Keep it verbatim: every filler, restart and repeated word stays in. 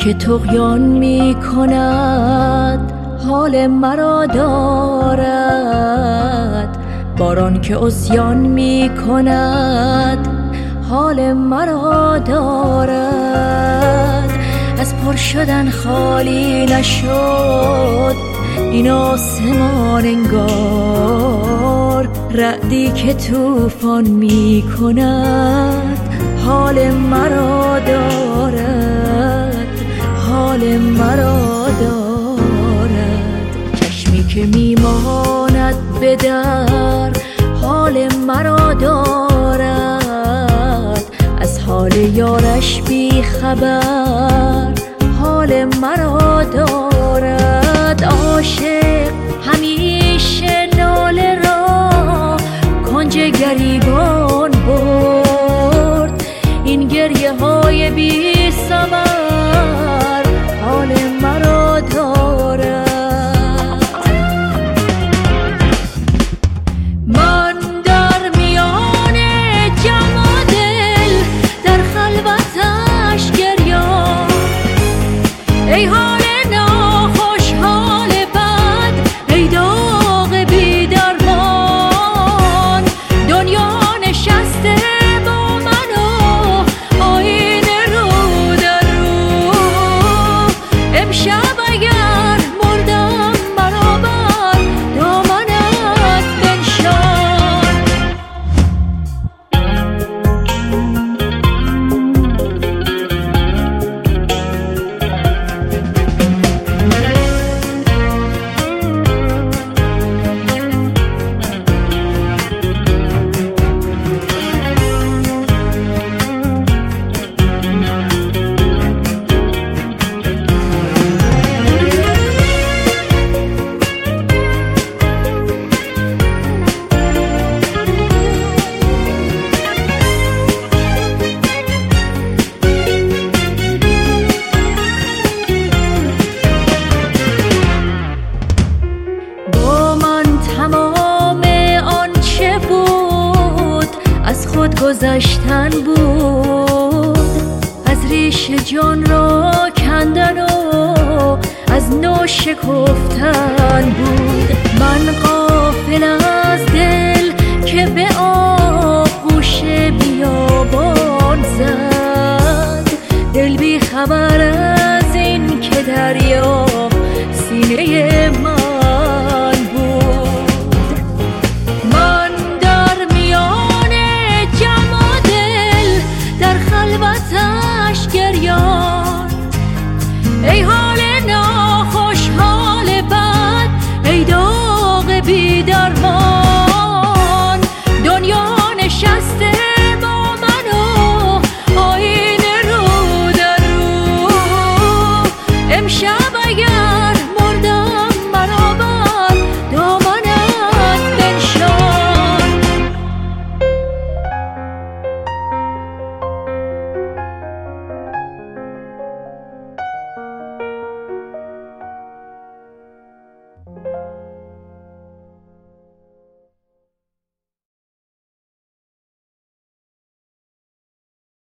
که طغیان می کند حال مرا دارد، باران که عصیان می کند حال مرا دارد. از پر شدن خالی نشد این آسمان انگار، رعدی که طوفان می کند حال مرا دارد، حال مرا دارد. چشمی که می ماند به در حال مرا دارد، از حال یارش بی خبر حال مرا دارد. عاشق همیشه ناله را کنج گریبان برد، این گریه های بی ثمر حال مرا دارد. من در میان جمع و دل در خلوتش گریان، ای حال ناخوش حال بد، ای داغ بی درمان. دنیا نشسته با من و آینه رو در رو، امشب اگر مردم مرا بر دامنت بنشان. از خود گذشتن بود، از ریش جان را کندن و از نو شکفتن بود. من غافل از دل که به آغوش بیابان زد، دل بی خبر از این که دریا سینه من گریان. ای حال ناخوش حال بد، ای داغ بی درمان. دنیا نشسته با من و آینه رو در رو، امشب